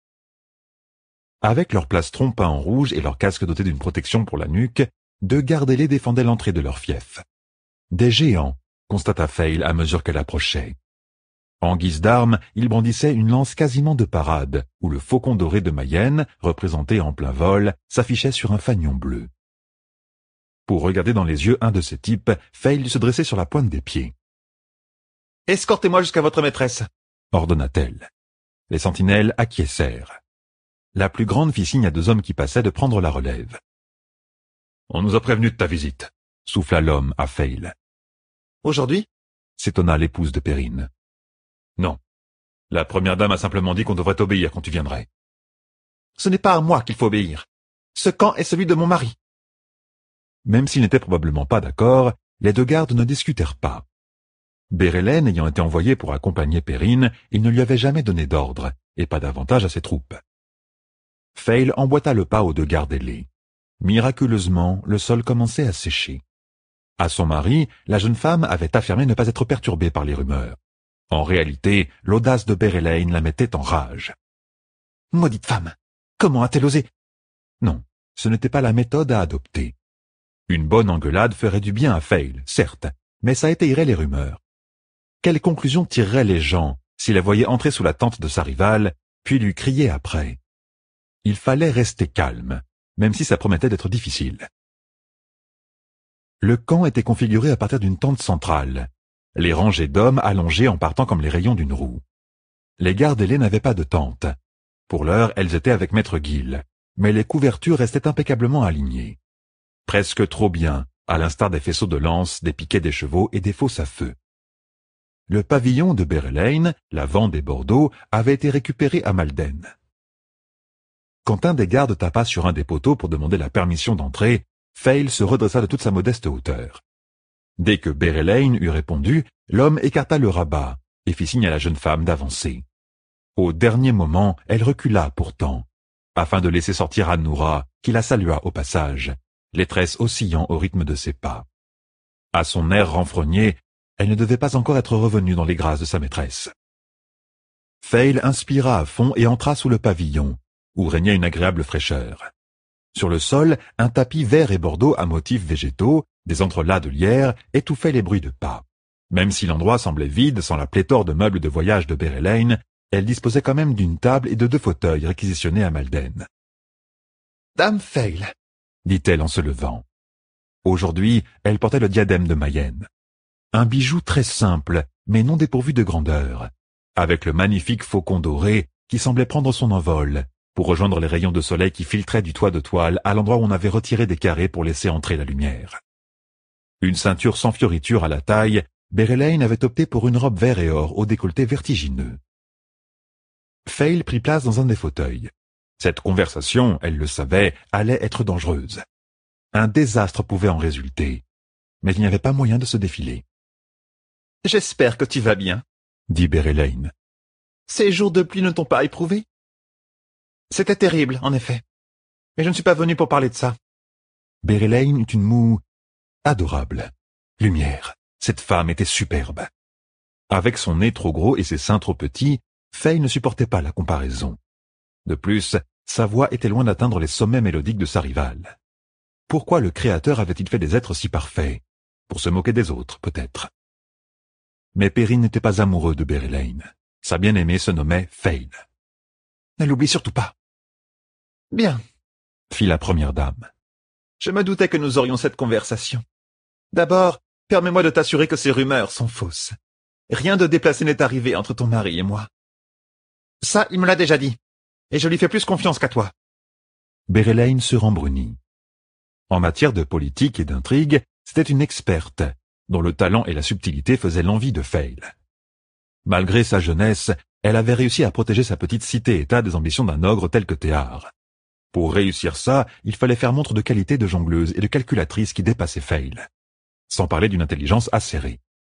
Avec leurs plastrons peints en rouge et leurs casques dotés d'une protection pour la nuque, deux gardes ailés défendaient l'entrée de leur fief. Des géants, constata Fail à mesure qu'elle approchait. En guise d'arme, ils brandissaient une lance quasiment de parade, où le faucon doré de Mayenne, représenté en plein vol, s'affichait sur un fanion bleu. Pour regarder dans les yeux un de ces types, Fail se dressait sur la pointe des pieds. « Escortez-moi jusqu'à votre maîtresse » ordonna-t-elle. Les sentinelles acquiescèrent. La plus grande fit signe à deux hommes qui passaient de prendre la relève. « On nous a prévenus de ta visite » souffla l'homme à Fail. « Aujourd'hui » s'étonna l'épouse de Perrine. « Non. La première dame a simplement dit qu'on devrait obéir quand tu viendrais. »« Ce n'est pas à moi qu'il faut obéir. Ce camp est celui de mon mari. » Même s'ils n'étaient probablement pas d'accord, les deux gardes ne discutèrent pas. Berelain ayant été envoyé pour accompagner Perrine, il ne lui avait jamais donné d'ordre, et pas davantage à ses troupes. Fail emboîta le pas aux deux gardes ailés. Miraculeusement, le sol commençait à sécher. À son mari, la jeune femme avait affirmé ne pas être perturbée par les rumeurs. En réalité, l'audace de Berelain la mettait en rage. « Maudite femme! Comment a-t-elle osé ?» Non, ce n'était pas la méthode à adopter. Une bonne engueulade ferait du bien à Fail, certes, mais ça étayerait les rumeurs. Quelle conclusion tireraient les gens s'ils la voyaient entrer sous la tente de sa rivale, puis lui crier après? Il fallait rester calme, même si ça promettait d'être difficile. Le camp était configuré à partir d'une tente centrale, les rangées d'hommes allongées en partant comme les rayons d'une roue. Les gardes ailés n'avaient pas de tente. Pour l'heure, elles étaient avec Maître Gill, mais les couvertures restaient impeccablement alignées. Presque trop bien, à l'instar des faisceaux de lance, des piquets des chevaux et des fosses à feu. Le pavillon de Berelain, l'avant des Bordeaux, avait été récupéré à Malden. Quand un des gardes tapa sur un des poteaux pour demander la permission d'entrer, Fail se redressa de toute sa modeste hauteur. Dès que Berelain eut répondu, l'homme écarta le rabat et fit signe à la jeune femme d'avancer. Au dernier moment, elle recula pourtant, afin de laisser sortir Anoura, qui la salua au passage, les tresses oscillant au rythme de ses pas. À son air renfrogné, elle ne devait pas encore être revenue dans les grâces de sa maîtresse. Fail inspira à fond et entra sous le pavillon, où régnait une agréable fraîcheur. Sur le sol, un tapis vert et bordeaux à motifs végétaux, des entrelacs de lierre, étouffaient les bruits de pas. Même si l'endroit semblait vide sans la pléthore de meubles de voyage de Bérelaine, elle disposait quand même d'une table et de deux fauteuils réquisitionnés à Malden. « Dame Fail, » dit-elle en se levant. Aujourd'hui, elle portait le diadème de Mayenne. Un bijou très simple, mais non dépourvu de grandeur, avec le magnifique faucon doré qui semblait prendre son envol, pour rejoindre les rayons de soleil qui filtraient du toit de toile à l'endroit où on avait retiré des carrés pour laisser entrer la lumière. Une ceinture sans fioriture à la taille, Bérelaine avait opté pour une robe vert et or au décolleté vertigineux. Fail prit place dans un des fauteuils. Cette conversation, elle le savait, allait être dangereuse. Un désastre pouvait en résulter, mais il n'y avait pas moyen de se défiler. « J'espère que tu vas bien, » dit Bérelaine. « Ces jours de pluie ne t'ont pas éprouvé ?»« C'était terrible, en effet. Mais je ne suis pas venu pour parler de ça. » Bérelaine eut une moue adorable. Lumière, cette femme était superbe. Avec son nez trop gros et ses seins trop petits, Faye ne supportait pas la comparaison. De plus, sa voix était loin d'atteindre les sommets mélodiques de sa rivale. Pourquoi le Créateur avait-il fait des êtres si parfaits? Pour se moquer des autres, peut-être. Mais Perrine n'était pas amoureux de Bérelaine. Sa bien-aimée se nommait Fail. « Ne l'oublie surtout pas. »« Bien, » fit la première dame. « Je me doutais que nous aurions cette conversation. D'abord, permets-moi de t'assurer que ces rumeurs sont fausses. Rien de déplacé n'est arrivé entre ton mari et moi. » « Ça, il me l'a déjà dit, et je lui fais plus confiance qu'à toi. » Bérelaine se rembrunit. En matière de politique et d'intrigue, c'était une experte, dont le talent et la subtilité faisaient l'envie de Fail. Malgré sa jeunesse, elle avait réussi à protéger sa petite cité-état des ambitions d'un ogre tel que Théard. Pour réussir ça, il fallait faire montre de qualité de jongleuse et de calculatrice qui dépassait Fail, sans parler d'une intelligence acérée.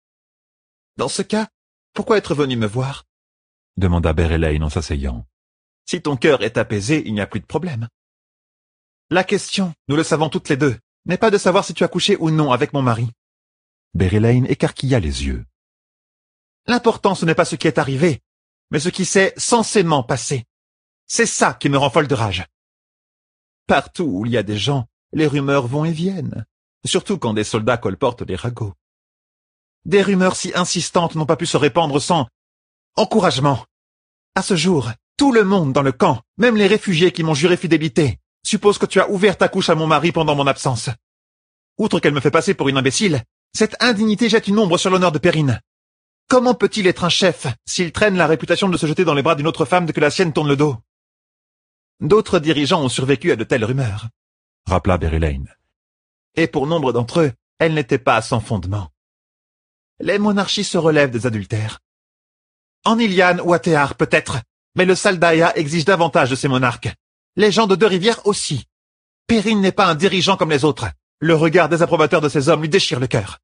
« Dans ce cas, pourquoi être venu me voir ?» demanda Bérelaine en s'asseyant. « Si ton cœur est apaisé, il n'y a plus de problème. La question, nous le savons toutes les deux, n'est pas de savoir si tu as couché ou non avec mon mari. » Bérelaine écarquilla les yeux. « L'important, ce n'est pas ce qui est arrivé, mais ce qui s'est censément passé. C'est ça qui me rend folle de rage. Partout où il y a des gens, les rumeurs vont et viennent, surtout quand des soldats colportent des ragots. Des rumeurs si insistantes n'ont pas pu se répandre sans encouragement. À ce jour, tout le monde dans le camp, même les réfugiés qui m'ont juré fidélité, suppose que tu as ouvert ta couche à mon mari pendant mon absence. Outre qu'elle me fait passer pour une imbécile, cette indignité jette une ombre sur l'honneur de Perrine. Comment peut-il être un chef s'il traîne la réputation de se jeter dans les bras d'une autre femme dès que la sienne tourne le dos? D'autres dirigeants ont survécu à de telles rumeurs, rappela Bérelaine. Et pour nombre d'entre eux, elles n'étaient pas sans fondement. Les monarchies se relèvent des adultères. En Iliane ou à Théard, peut-être, mais le Saldaïa exige davantage de ses monarques. Les gens de Deux-Rivières aussi. Perrine n'est pas un dirigeant comme les autres. Le regard désapprobateur de ces hommes lui déchire le cœur.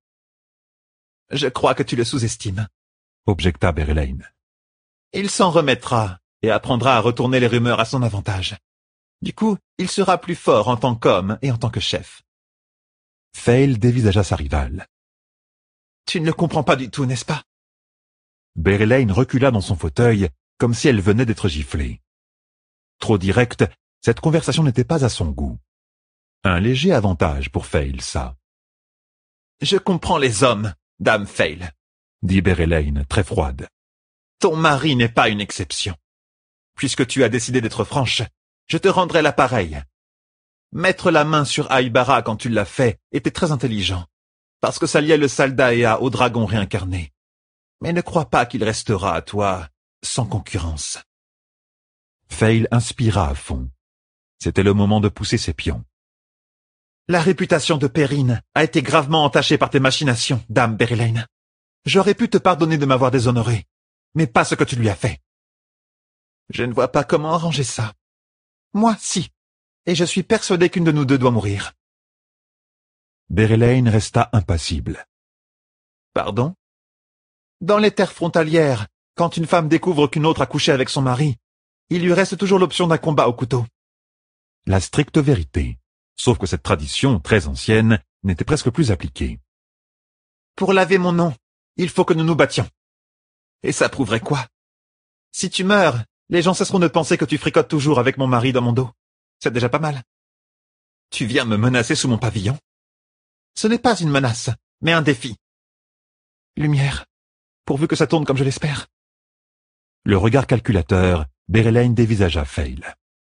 Je crois que tu le sous-estimes, objecta Bérelaine. Il s'en remettra et apprendra à retourner les rumeurs à son avantage. Du coup, il sera plus fort en tant qu'homme et en tant que chef. Fail dévisagea sa rivale. Tu ne le comprends pas du tout, n'est-ce pas? Bérelaine recula dans son fauteuil, comme si elle venait d'être giflée. Trop directe, cette conversation n'était pas à son goût. Un léger avantage pour Fail, ça. « Je comprends les hommes, dame Fail, » dit Bérelaine, très froide. « Ton mari n'est pas une exception. Puisque tu as décidé d'être franche, je te rendrai l'appareil. Mettre la main sur Aïbara quand tu l'as fait était très intelligent, parce que ça liait le Saldaïa au dragon réincarné. Mais ne crois pas qu'il restera à toi sans concurrence. » Fail inspira à fond. C'était le moment de pousser ses pions. « La réputation de Perrine a été gravement entachée par tes machinations, dame Bérelaine. J'aurais pu te pardonner de m'avoir déshonoré, mais pas ce que tu lui as fait. Je ne vois pas comment arranger ça. Moi, si, et je suis persuadé qu'une de nous deux doit mourir. » Bérelaine resta impassible. « Pardon ? Dans les terres frontalières, quand une femme découvre qu'une autre a couché avec son mari, il lui reste toujours l'option d'un combat au couteau. » La stricte vérité, sauf que cette tradition, très ancienne, n'était presque plus appliquée. Pour laver mon nom, il faut que nous nous battions. Et ça prouverait quoi? Si tu meurs, les gens cesseront de penser que tu fricotes toujours avec mon mari dans mon dos. C'est déjà pas mal. Tu viens me menacer sous mon pavillon? Ce n'est pas une menace, mais un défi. Lumière, pourvu que ça tourne comme je l'espère. Le regard calculateur, Berelaine dévisagea Fail.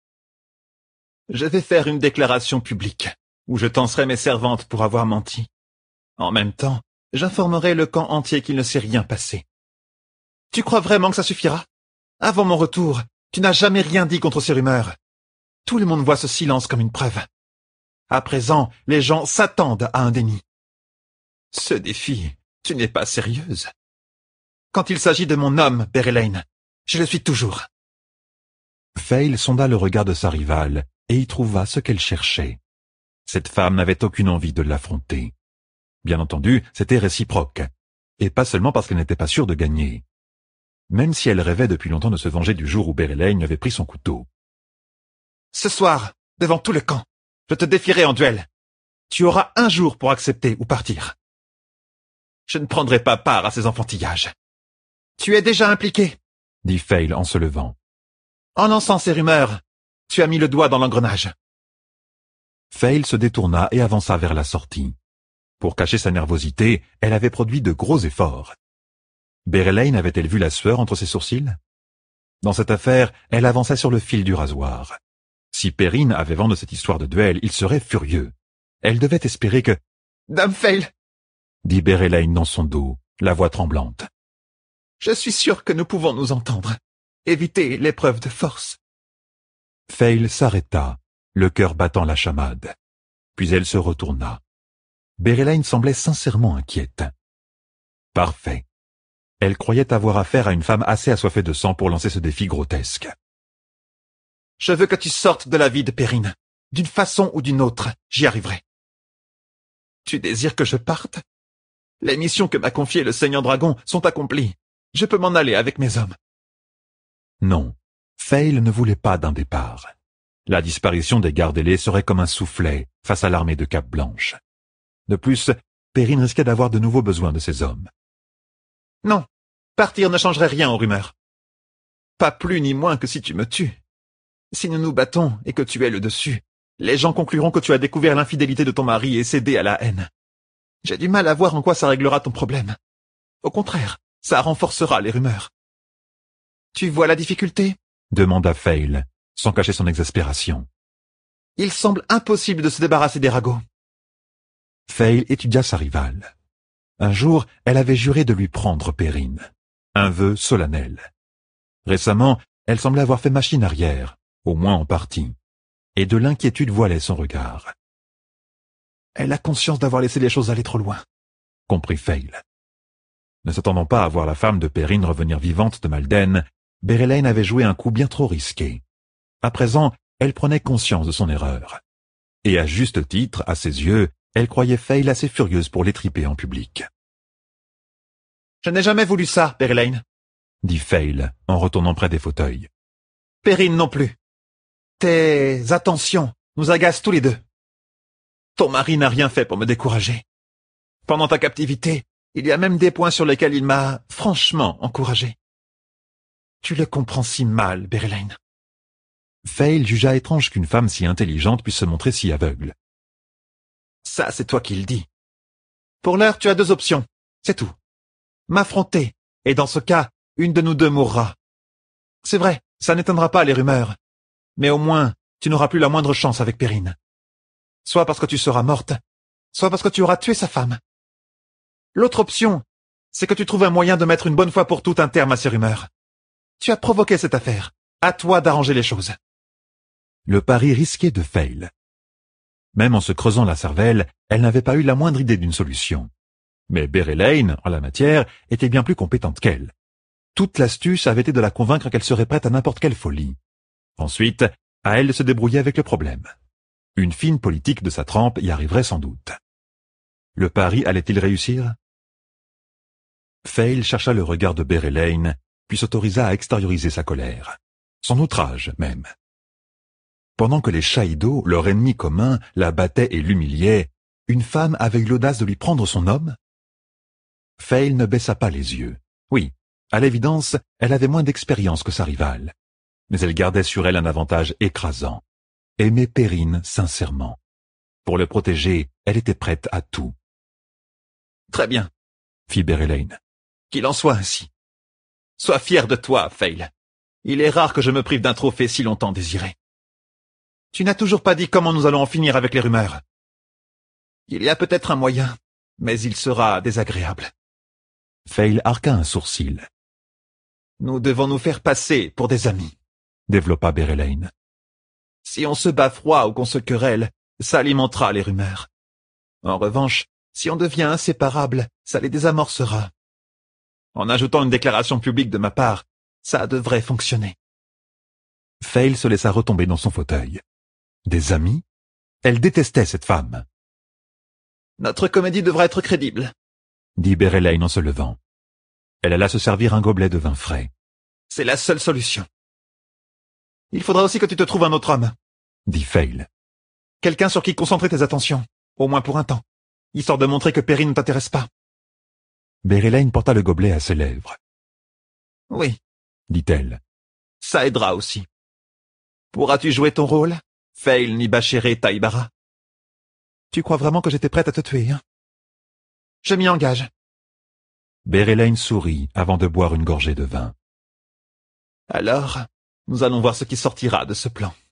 Je vais faire une déclaration publique, où je tenserai mes servantes pour avoir menti. En même temps, j'informerai le camp entier qu'il ne s'est rien passé. Tu crois vraiment que ça suffira? Avant mon retour, tu n'as jamais rien dit contre ces rumeurs. Tout le monde voit ce silence comme une preuve. À présent, les gens s'attendent à un déni. Ce défi, tu n'es pas sérieuse. Quand il s'agit de mon homme, Berelaine, je le suis toujours. Fail sonda le regard de sa rivale et y trouva ce qu'elle cherchait. Cette femme n'avait aucune envie de l'affronter. Bien entendu, c'était réciproque, et pas seulement parce qu'elle n'était pas sûre de gagner. Même si elle rêvait depuis longtemps de se venger du jour où Berelaine avait pris son couteau. Ce soir, devant tout le camp, je te défierai en duel. Tu auras un jour pour accepter ou partir. Je ne prendrai pas part à ces enfantillages. Tu es déjà impliqué, dit Fail en se levant. En lançant ces rumeurs, tu as mis le doigt dans l'engrenage. Fail se détourna et avança vers la sortie. Pour cacher sa nervosité, elle avait produit de gros efforts. Berelaine avait-elle vu la sueur entre ses sourcils? Dans cette affaire, elle avançait sur le fil du rasoir. Si Perrine avait vent de cette histoire de duel, il serait furieux. Elle devait espérer que... « Dame Fail !» dit Berelaine dans son dos, la voix tremblante. « Je suis sûr que nous pouvons nous entendre. Éviter l'épreuve de force. » Fail s'arrêta, le cœur battant la chamade. Puis elle se retourna. Berelaine semblait sincèrement inquiète. Parfait. Elle croyait avoir affaire à une femme assez assoiffée de sang pour lancer ce défi grotesque. « Je veux que tu sortes de la vie de Perrine. D'une façon ou d'une autre, j'y arriverai. »« Tu désires que je parte? Les missions que m'a confiées le Seigneur Dragon sont accomplies. Je peux m'en aller avec mes hommes. » Non, Fail ne voulait pas d'un départ. La disparition des Gardelais serait comme un soufflet face à l'armée de Cape Blanche. De plus, Perrine risquait d'avoir de nouveaux besoins de ses hommes. Non, partir ne changerait rien aux rumeurs. Pas plus ni moins que si tu me tues. Si nous nous battons et que tu es le dessus, les gens concluront que tu as découvert l'infidélité de ton mari et cédé à la haine. J'ai du mal à voir en quoi ça réglera ton problème. Au contraire, ça renforcera les rumeurs. Tu vois la difficulté? Demanda Fail, sans cacher son exaspération. Il semble impossible de se débarrasser des ragots. Fail étudia sa rivale. Un jour, elle avait juré de lui prendre Perrine. Un vœu solennel. Récemment, elle semblait avoir fait machine arrière, au moins en partie, et de l'inquiétude voilait son regard. Elle a conscience d'avoir laissé les choses aller trop loin, comprit Fail. Ne s'attendant pas à voir la femme de Perrine revenir vivante de Malden, Berelaine avait joué un coup bien trop risqué. À présent, elle prenait conscience de son erreur. Et à juste titre, à ses yeux, elle croyait Fail assez furieuse pour l'étriper en public. « Je n'ai jamais voulu ça, Berelaine, » dit Fail en retournant près des fauteuils. « Perrine non plus. Tes attentions nous agacent tous les deux. Ton mari n'a rien fait pour me décourager. Pendant ta captivité, il y a même des points sur lesquels il m'a franchement encouragé. Tu le comprends si mal, Berelaine. » Fail jugea étrange qu'une femme si intelligente puisse se montrer si aveugle. « Ça, c'est toi qui le dis. Pour l'heure, tu as deux options, c'est tout. M'affronter, et dans ce cas, une de nous deux mourra. C'est vrai, ça n'étonnera pas les rumeurs. Mais au moins, tu n'auras plus la moindre chance avec Perrine. Soit parce que tu seras morte, soit parce que tu auras tué sa femme. L'autre option, c'est que tu trouves un moyen de mettre une bonne fois pour toutes un terme à ces rumeurs. Tu as provoqué cette affaire. À toi d'arranger les choses. » Le pari risqué de Fail. Même en se creusant la cervelle, elle n'avait pas eu la moindre idée d'une solution. Mais Berelaine, en la matière, était bien plus compétente qu'elle. Toute l'astuce avait été de la convaincre qu'elle serait prête à n'importe quelle folie. Ensuite, à elle de se débrouiller avec le problème. Une fine politique de sa trempe y arriverait sans doute. Le pari allait-il réussir? Fail chercha le regard de Berelaine, puis s'autorisa à extérioriser sa colère. Son outrage, même. Pendant que les Shaïdo, leur ennemi commun, la battaient et l'humiliaient, une femme avait eu l'audace de lui prendre son homme? Fail ne baissa pas les yeux. Oui, à l'évidence, elle avait moins d'expérience que sa rivale. Mais elle gardait sur elle un avantage écrasant. Aimait Perrine sincèrement. Pour le protéger, elle était prête à tout. Très bien, fit Bérélaine. Qu'il en soit ainsi. Sois fier de toi, Fail. Il est rare que je me prive d'un trophée si longtemps désiré. Tu n'as toujours pas dit comment nous allons en finir avec les rumeurs. Il y a peut-être un moyen, mais il sera désagréable. Fail arqua un sourcil. Nous devons nous faire passer pour des amis, développa Bérélaine. Si on se bat froid ou qu'on se querelle, ça alimentera les rumeurs. En revanche, si on devient inséparable, ça les désamorcera. En ajoutant une déclaration publique de ma part, ça devrait fonctionner. Fail se laissa retomber dans son fauteuil. Des amis? Elle détestait cette femme. Notre comédie devra être crédible, dit Bérélaine en se levant. Elle alla se servir un gobelet de vin frais. C'est la seule solution. Il faudra aussi que tu te trouves un autre homme, dit Fail. Quelqu'un sur qui concentrer tes attentions, au moins pour un temps, histoire de montrer que Perrine ne t'intéresse pas. Bérélaine porta le gobelet à ses lèvres. Oui, dit-elle. Ça aidera aussi. Pourras-tu jouer ton rôle, Fail Nibachere Taibara? Tu crois vraiment que j'étais prête à te tuer, hein? Je m'y engage. Bérélaine sourit avant de boire une gorgée de vin. Alors, nous allons voir ce qui sortira de ce plan.